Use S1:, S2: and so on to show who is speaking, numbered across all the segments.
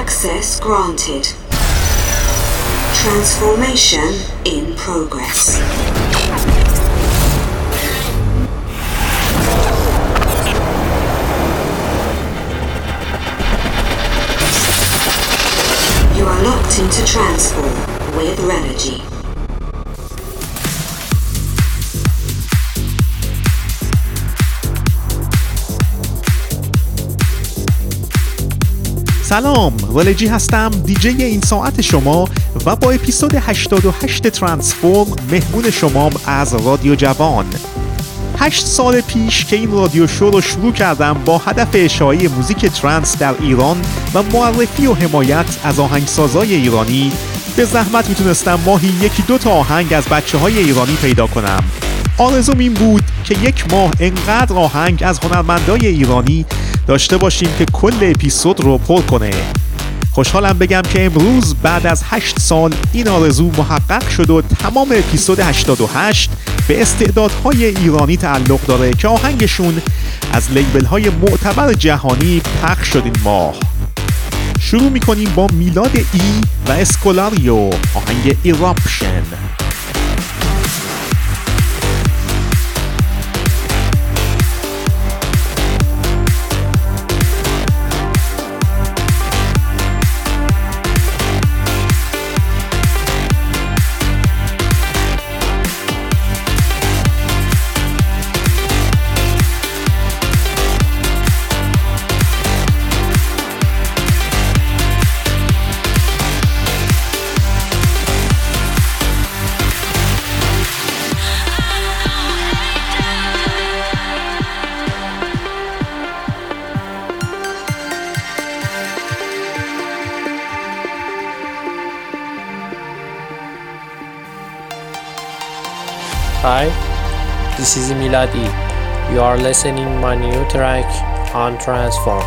S1: Access granted. Transformation in progress. You are locked into Transform with Renogy.
S2: سلام، رالجی هستم، دیجی این ساعت شما و با اپیزود 88 ترانسفورم مهمون شمام از رادیو جوان. 8 سال پیش که این رادیو شو رو شروع کردم با هدف اشاعه موزیک ترانس در ایران و معرفی و حمایت از آهنگسازای ایرانی، به زحمت میتونستم ماهی 1-2 تا آهنگ از بچه‌های ایرانی پیدا کنم. آرزوم این بود که یک ماه انقدر آهنگ از هنرمندای ایرانی داشته باشیم که کل اپیزود رو پر کنه. خوشحالم بگم که امروز بعد از 8 سال این آرزو محقق شد و تمام اپیزود 88 به استعدادهای ایرانی تعلق داره که آهنگشون از لیبل‌های معتبر جهانی پخش شد این ماه. شروع می‌کنیم با میلاد ای و اسکولاریو، آهنگ ایراپشن.
S3: Hi, this is Milad E. You are listening my new track on Transform.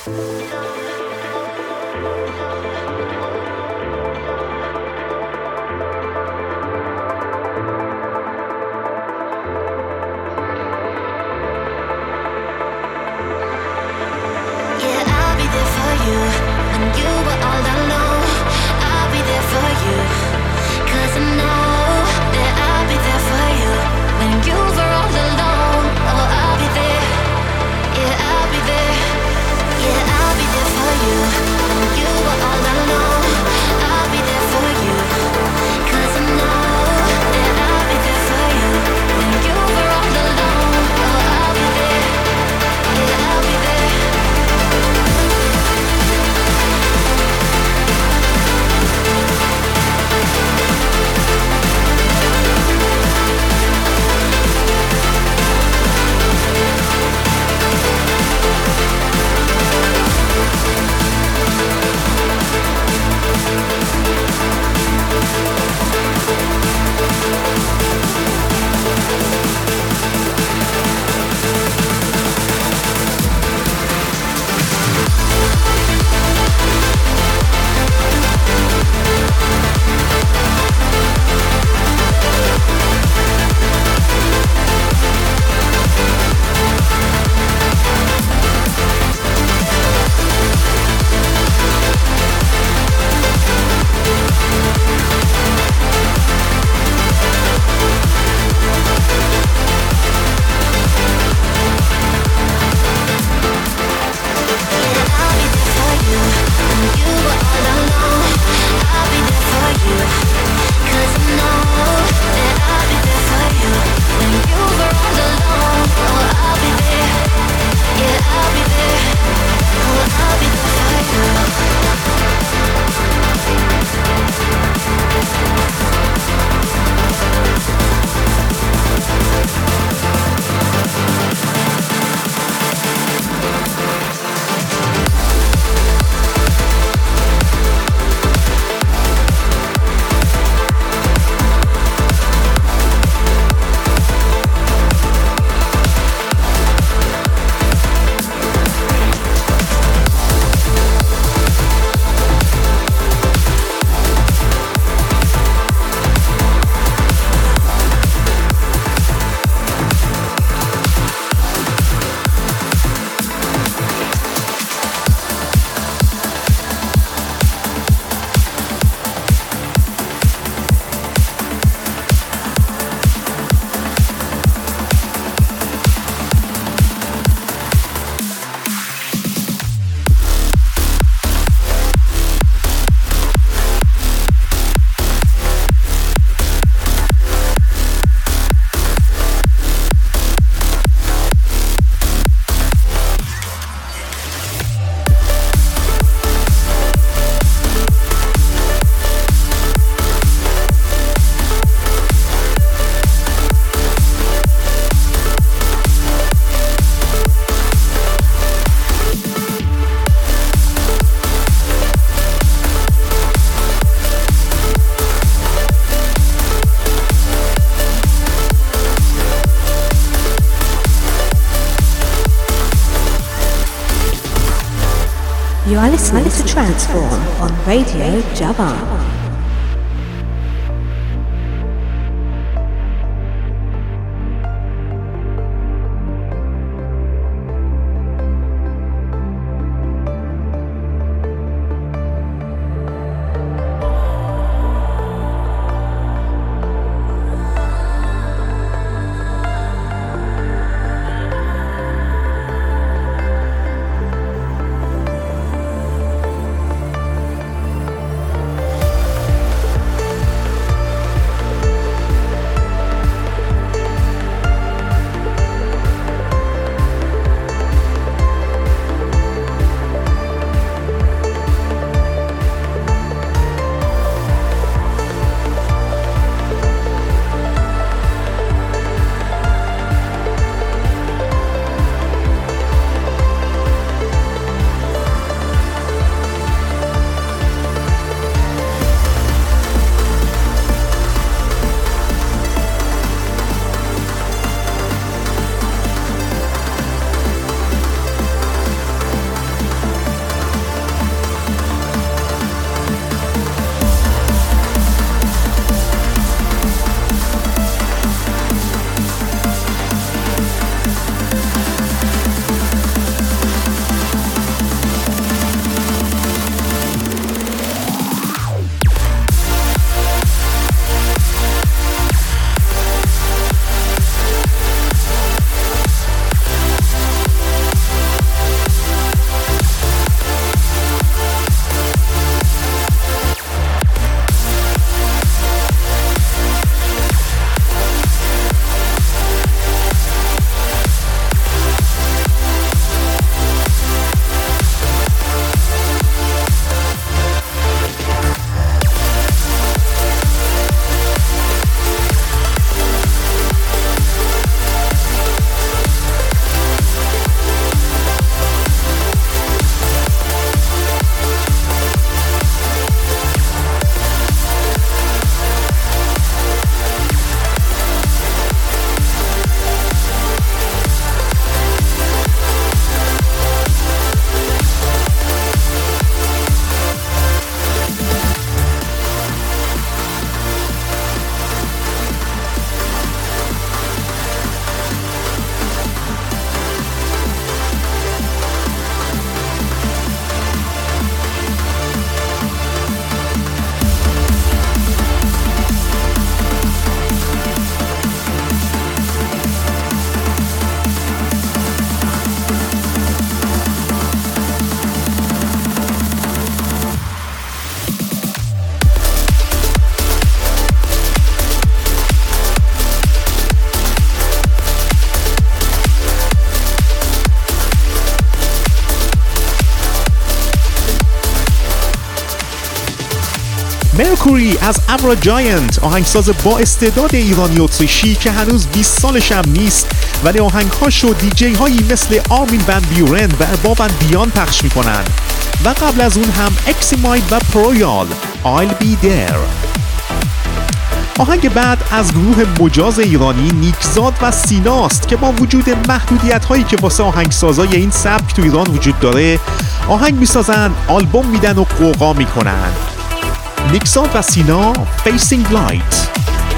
S4: You are listening to Transform on Radio Javan.
S2: مرکوری از امرا جاینت، آهنگساز با استعداد ایرانی اتریشی که هنوز 20 سالش هم نیست ولی آهنگهاشو دیجی هایی مثل آرمین ون بیورن و ارباب ون بیان پخش میکنن و قبل از اون هم اکسیماید و پرویال I'll be there. آهنگ بعد از گروه مجاز ایرانی نیکزاد و سیناست که با وجود محدودیت هایی که واسه آهنگسازای این سبک تو ایران وجود داره آهنگ میسازن، آلبوم میدن و قوقا میکنن. نیکزاد و سینا Facing Light.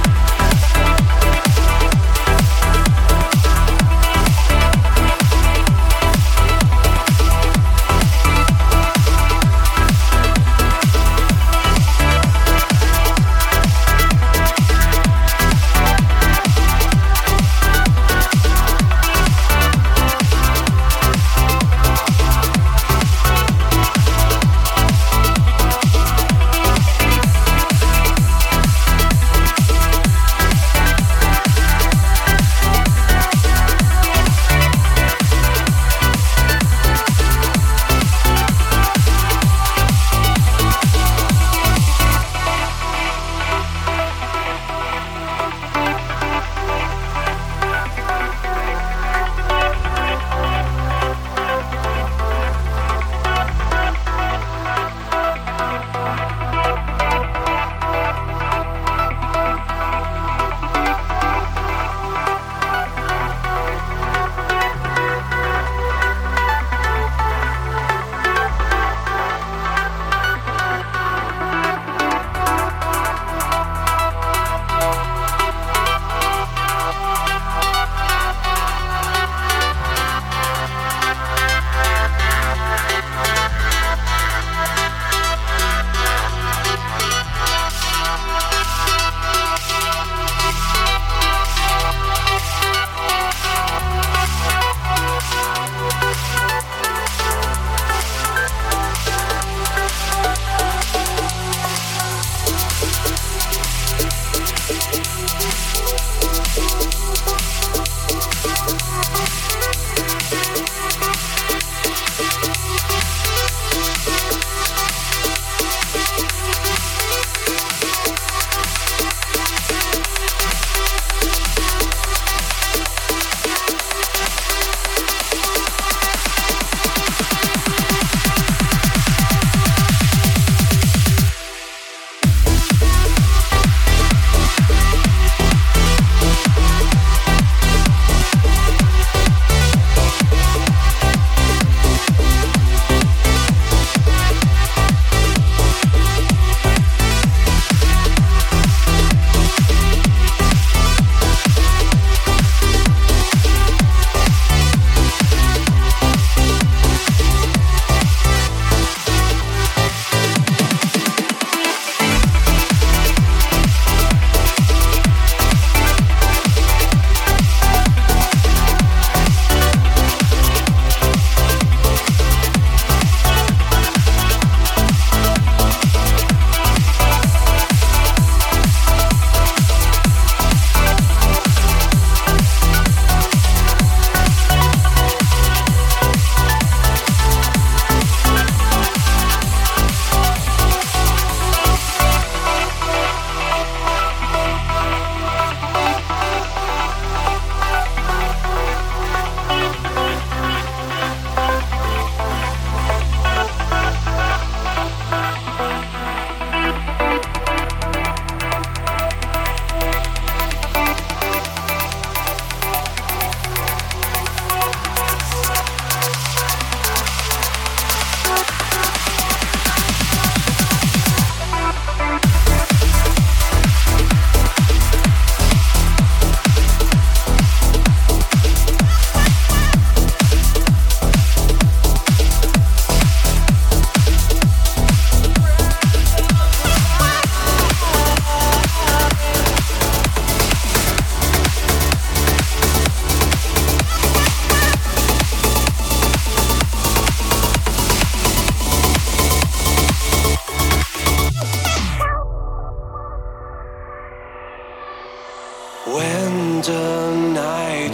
S5: When the night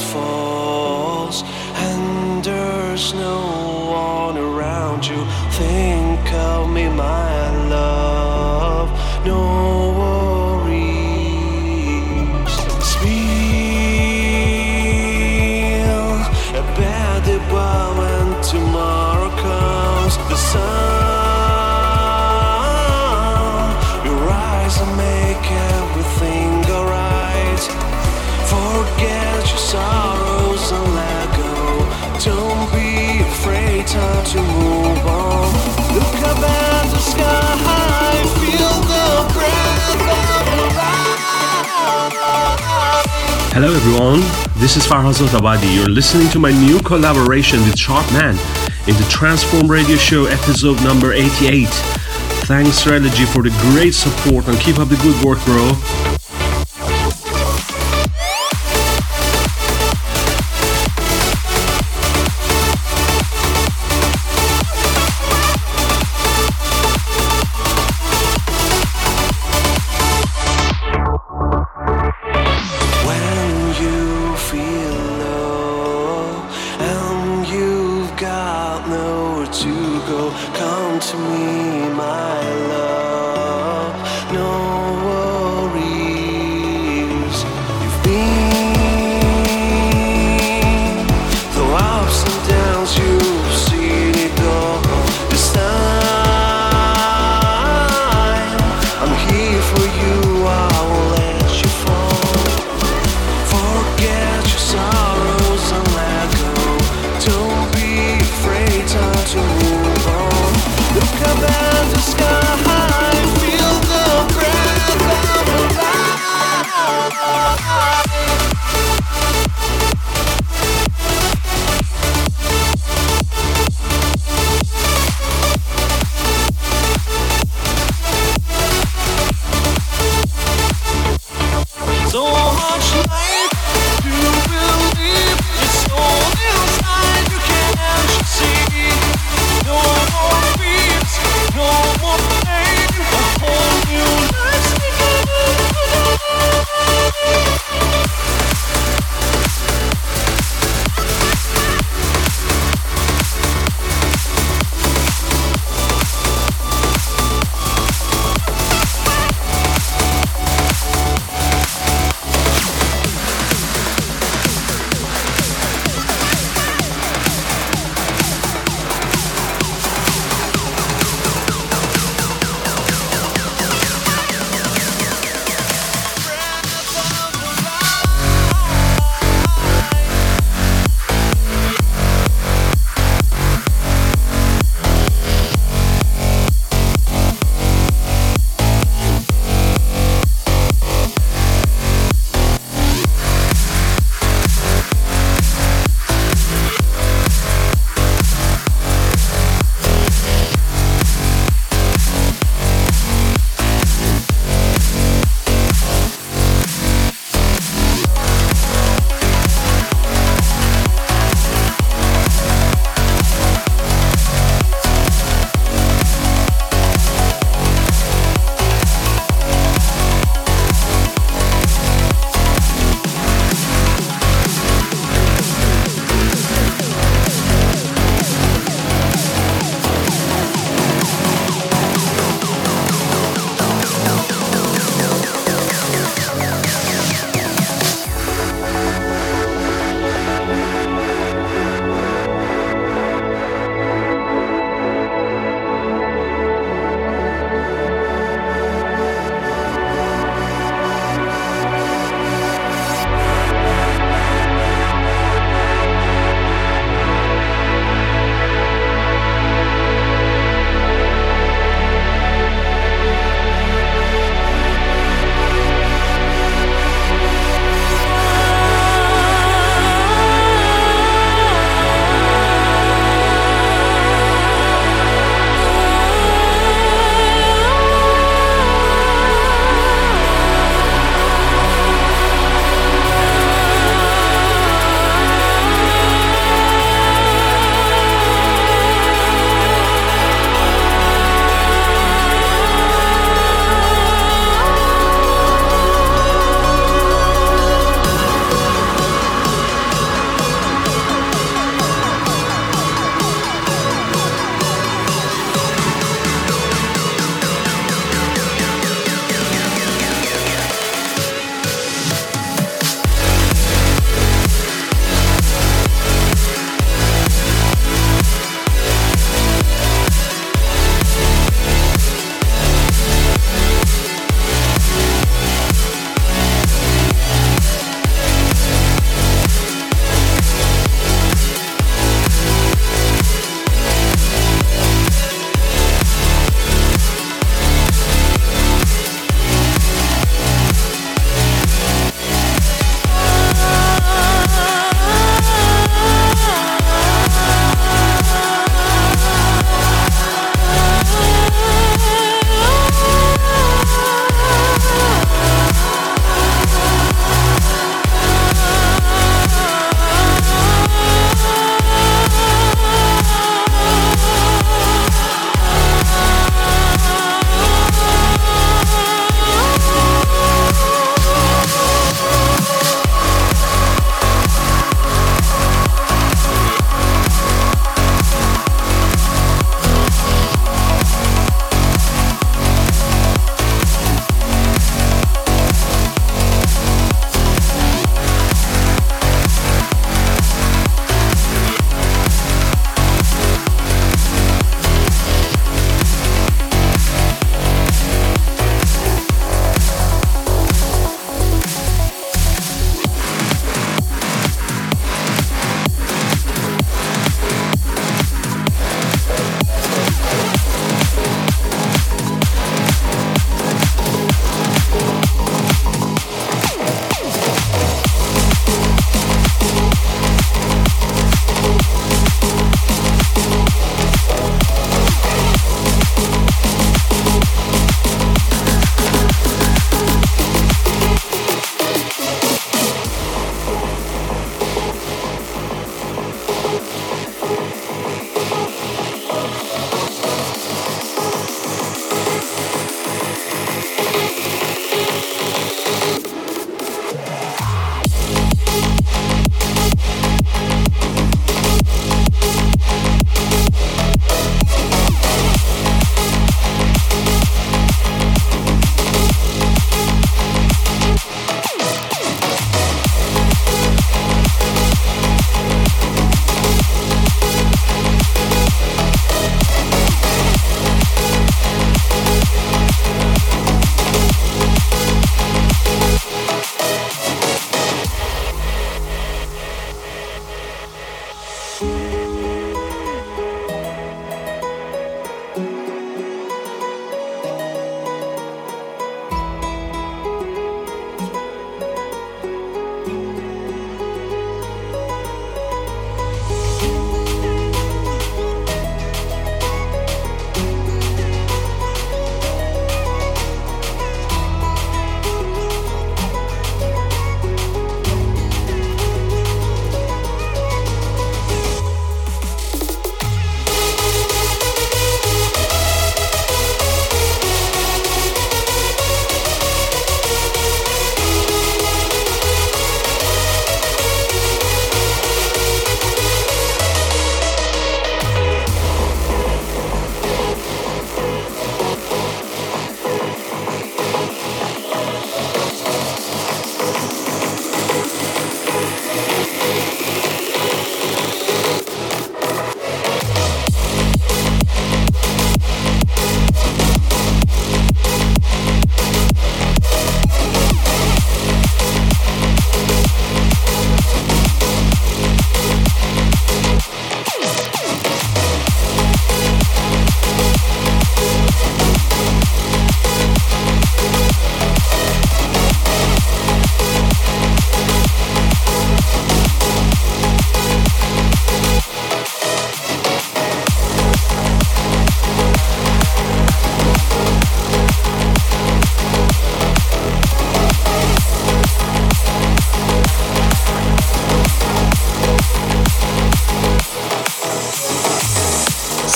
S5: falls and there's no one around you, think of me, my love. no worries. Feel a bad day when tomorrow comes. The sun, your eyes will make everything alright. Forget your sorrows and let go. Don't be afraid, time to move on. Look up at the sky, feel the breath of life.
S6: Hello everyone, this is Farhazat Abadi. You're listening to my new collaboration with Sharpman in the Transform Radio Show episode number 88. Thanks Trilogy for the great support and keep up the good work, bro.
S5: Come to me, my love. No worries. You've been through ups and downs. You've seen it all. This time I'm here for you. I won't let you fall. Forget your sorrows and let go. Don't be afraid, time to move on. Look up at the sky.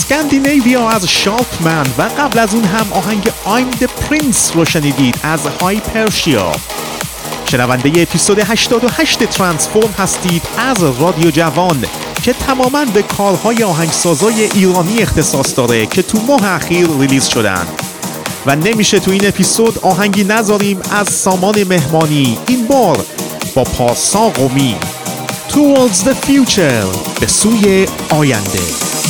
S2: اسکاندینیویا از شالپمن و قبل از اون هم آهنگ I'm the Prince رو شنیدید از های پرشیا. شنونده اپیزود 88 ترانسفورم هستید از رادیو جوان که تماماً به کارهای آهنگسازای ایرانی اختصاص داره که تو ماه اخیر ریلیز شدن و نمیشه تو این اپیزود آهنگی نذاریم از سامان مهمانی، این بار با پارسا قمی. Towards the Future، به سوی آینده.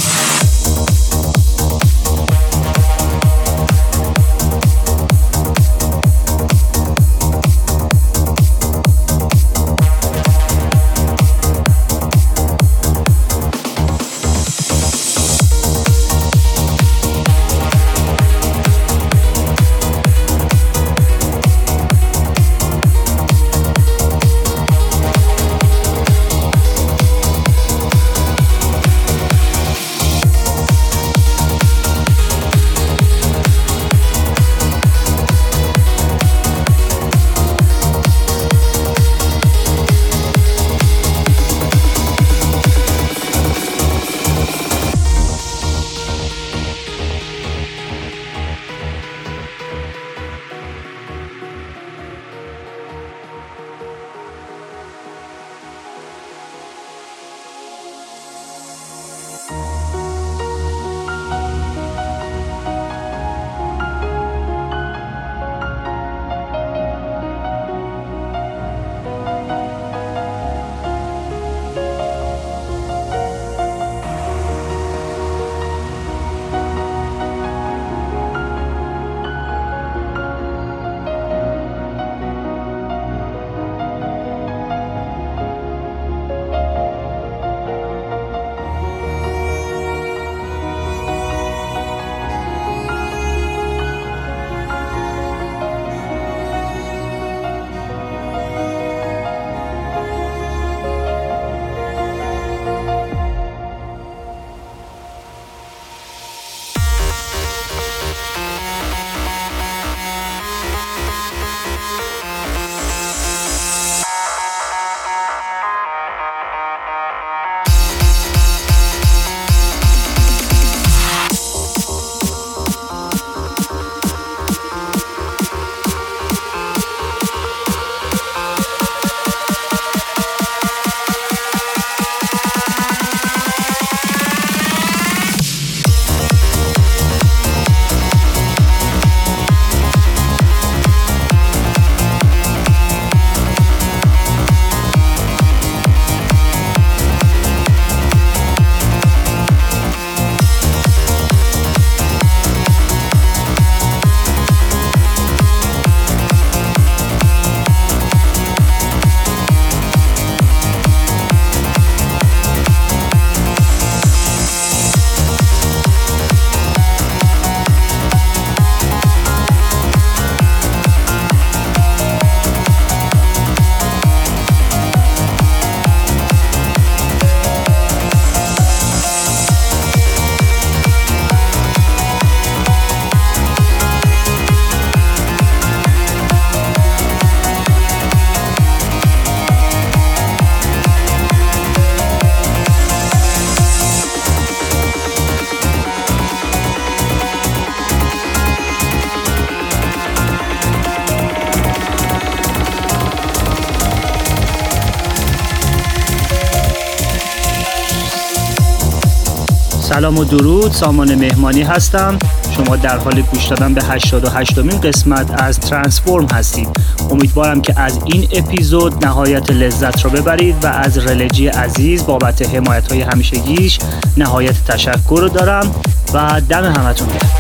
S7: سلام و درود، سامان مهمانی هستم. شما در حال گوش دادن به 88مین قسمت از ترانسفورم هستید. امیدوارم که از این اپیزود نهایت لذت را ببرید و از رلجی عزیز بابت حمایت‌های همیشگیش نهایت تشکر رو دارم و دم همتون گرم.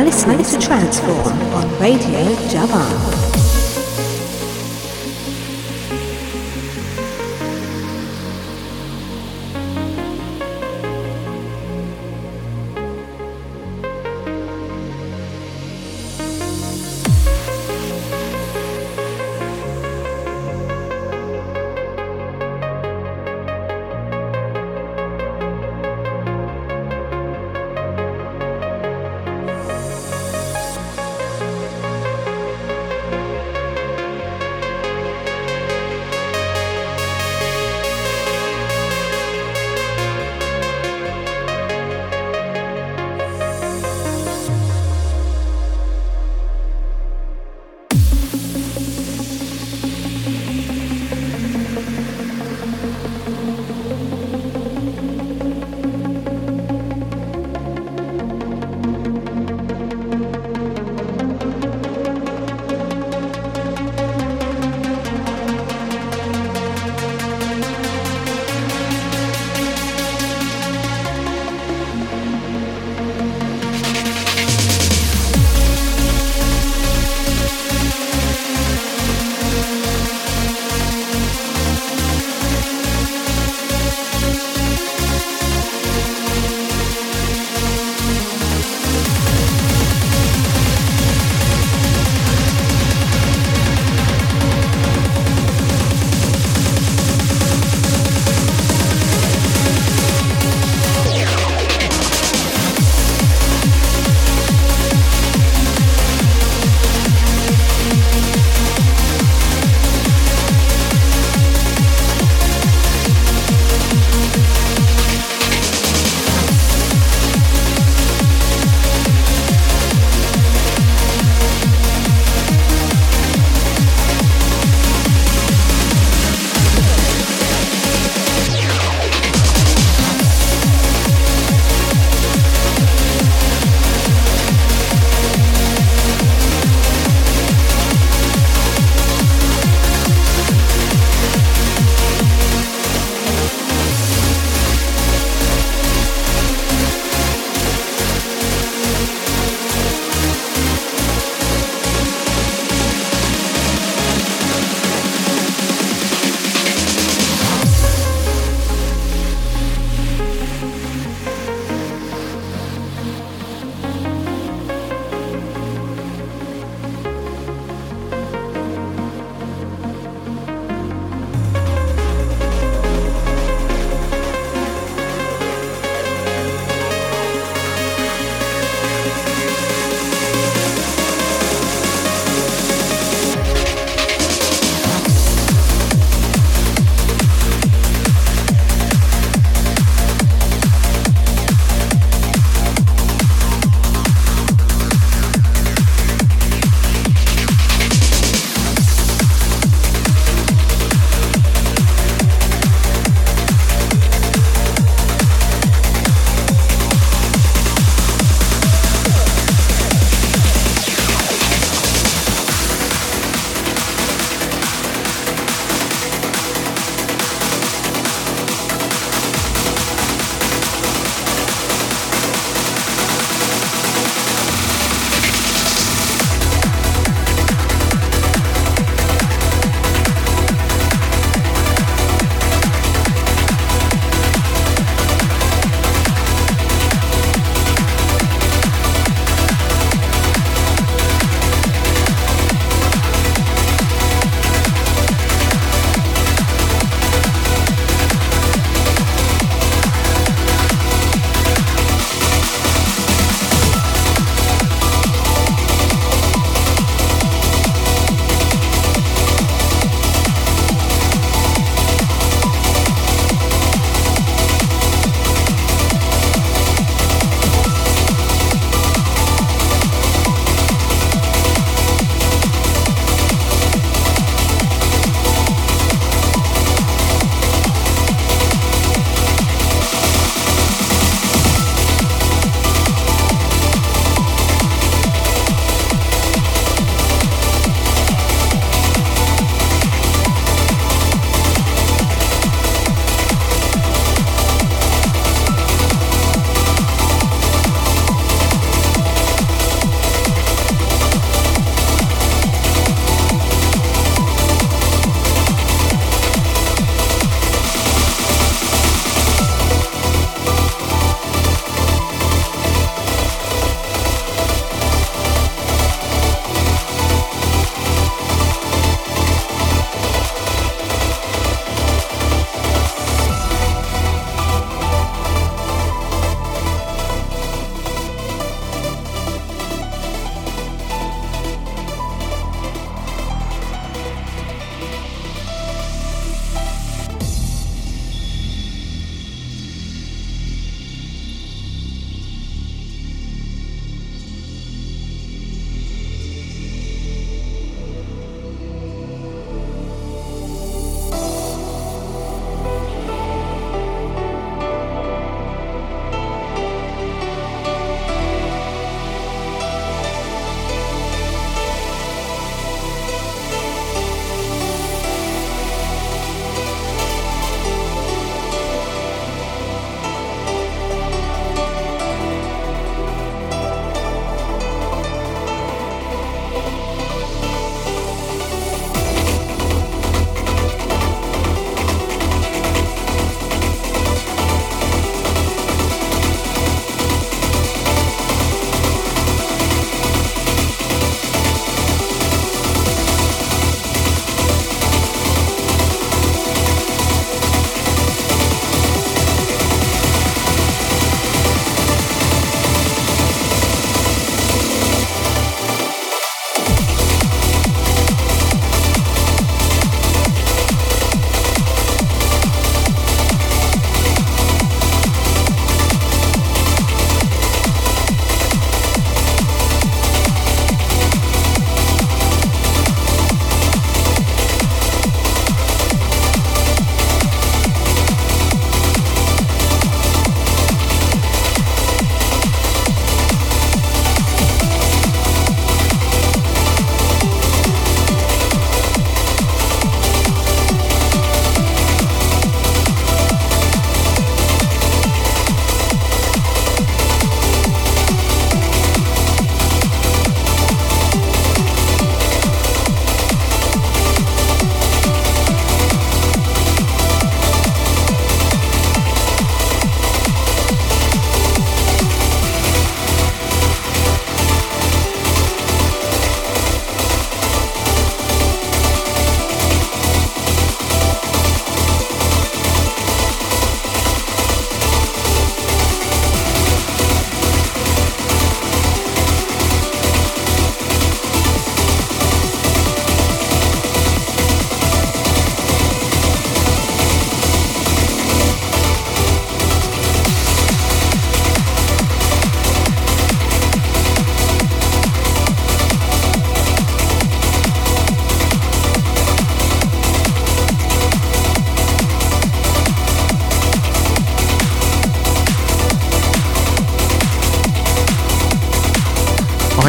S4: are listening to Transform on Radio Javan.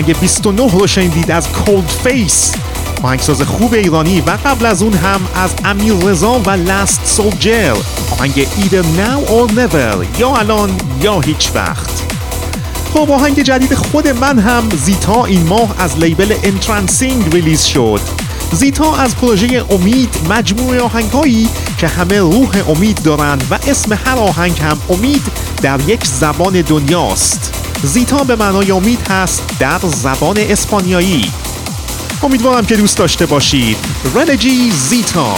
S2: آهنگ 29 رو شنیدید از کولد فیس، آهنگساز خوب ایرانی، و قبل از اون هم از امیر رضا و لاست سولجر آهنگ Either Now or Never، یا الان یا هیچ وقت. خب آهنگ جدید خود من هم زیتا این ماه از لیبل انترنسینگ ریلیز شد. زیتا از پروژه امید مجموعه آهنگایی که همه روح امید دارند و اسم هر آهنگ هم امید در یک زبان دنیاست. زیتا به معنای امید هست در زبان اسپانیایی. امیدوارم که دوست داشته باشید. رنجی زیتا.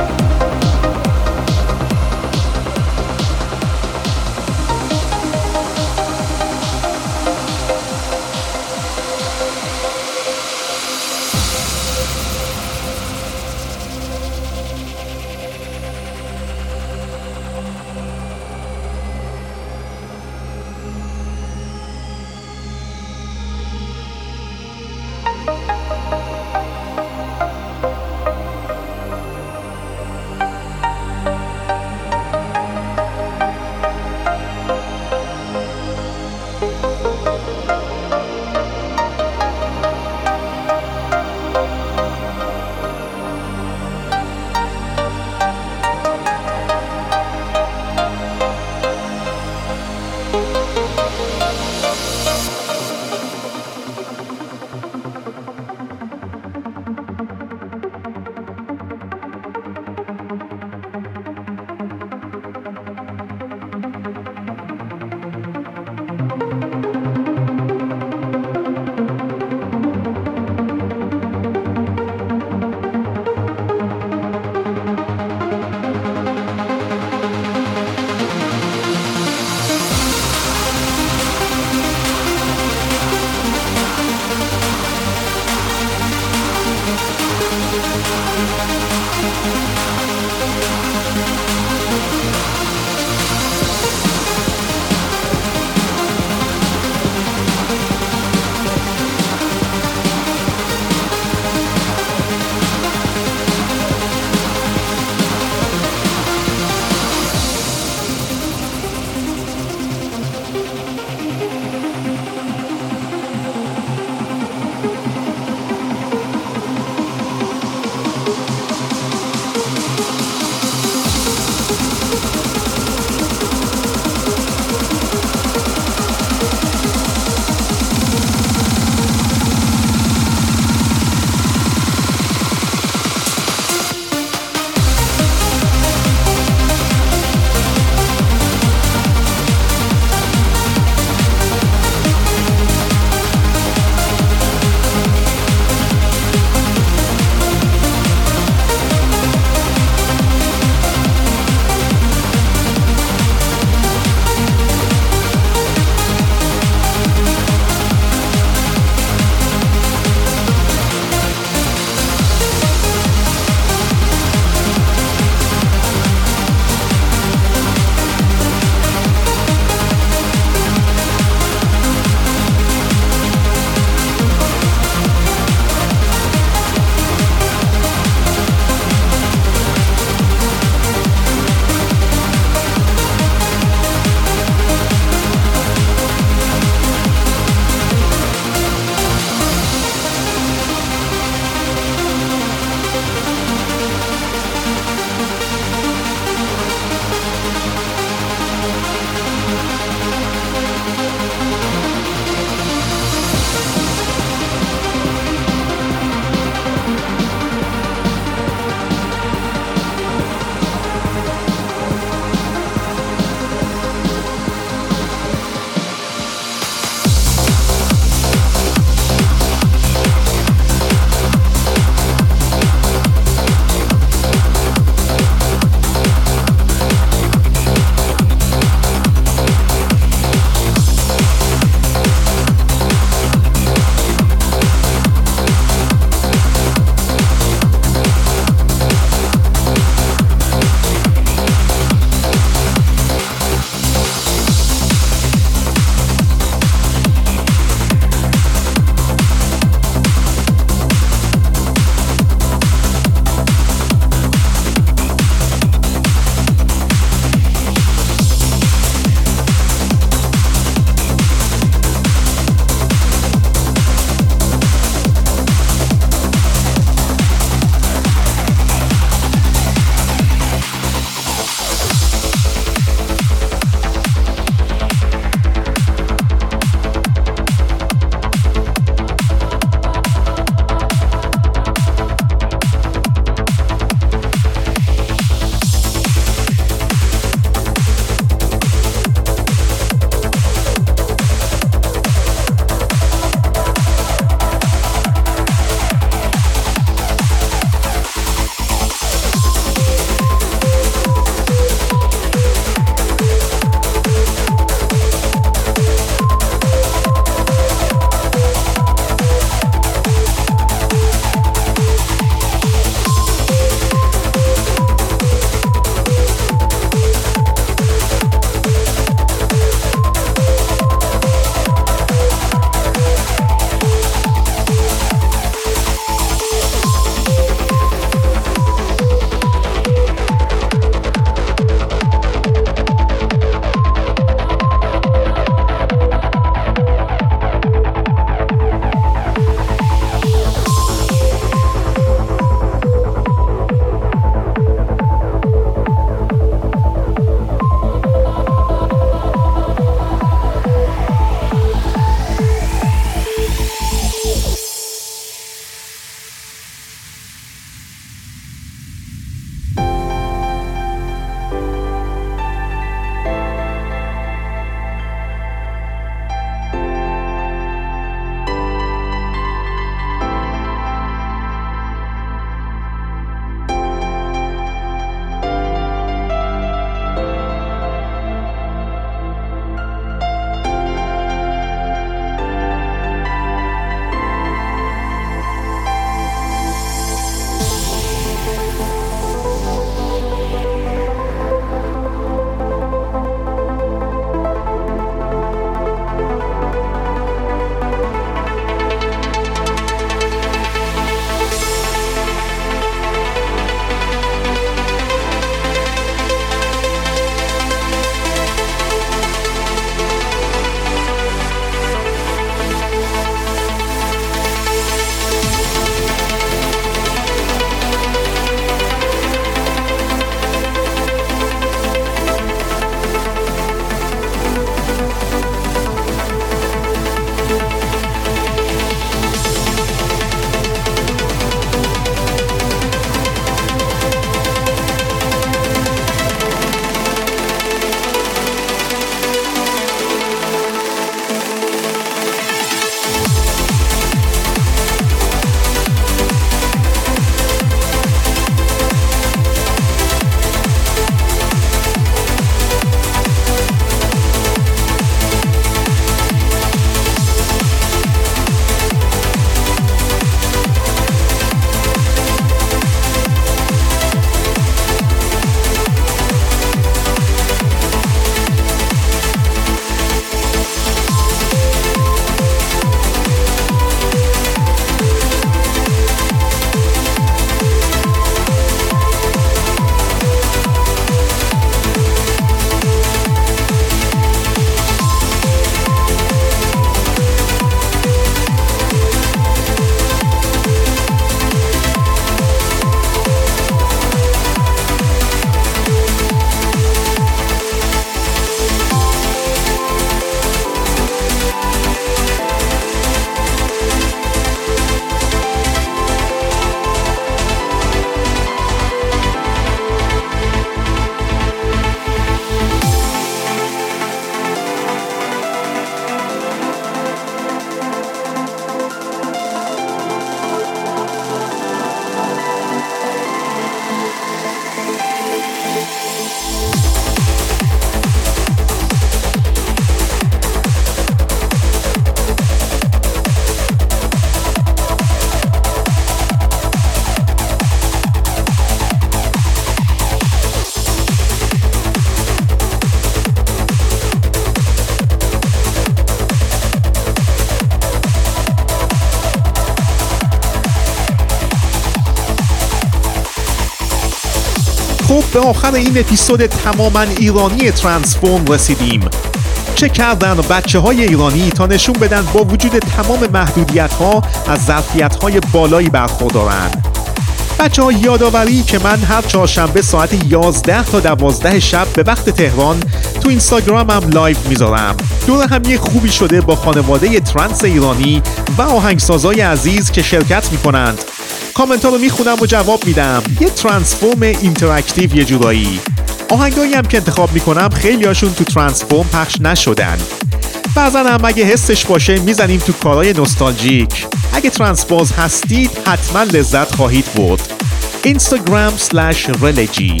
S2: به آخر این اپیزود تماماً ایرانی ترانسفورم رسیدیم. چه کردن بچه های ایرانی تا نشون بدن با وجود تمام محدودیت ها از ظرفیت های بالایی برخوردارن. بچه ها یادآوری که من هر چهارشنبه ساعت 11 تا 12 شب به وقت تهران تو اینستاگرامم لایو میذارم. دور همی خوبی شده با خانواده ترانس ایرانی و آهنگسازای عزیز که شرکت میکنند. کامنت ها رو میخونم و جواب میدم. یه ترانسفورم اینتراکتیو یه جورایی. آهنگایی هم که انتخاب میکنم خیلی هاشون تو ترانسفورم پخش نشدن. بعضا هم اگه حسش باشه میزنیم تو کارهای نوستالژیک. اگه ترانسباز هستید حتما لذت خواهید برد. Instagram/Relegy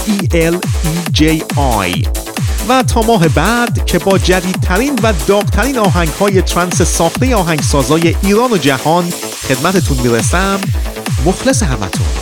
S2: RELEJI. و تا ماه بعد که با جدیدترین و داغترین آهنگهای ترانس ساخته آهنگسازای ایران و جهان خدمتتون میرسم. مخلص همتون.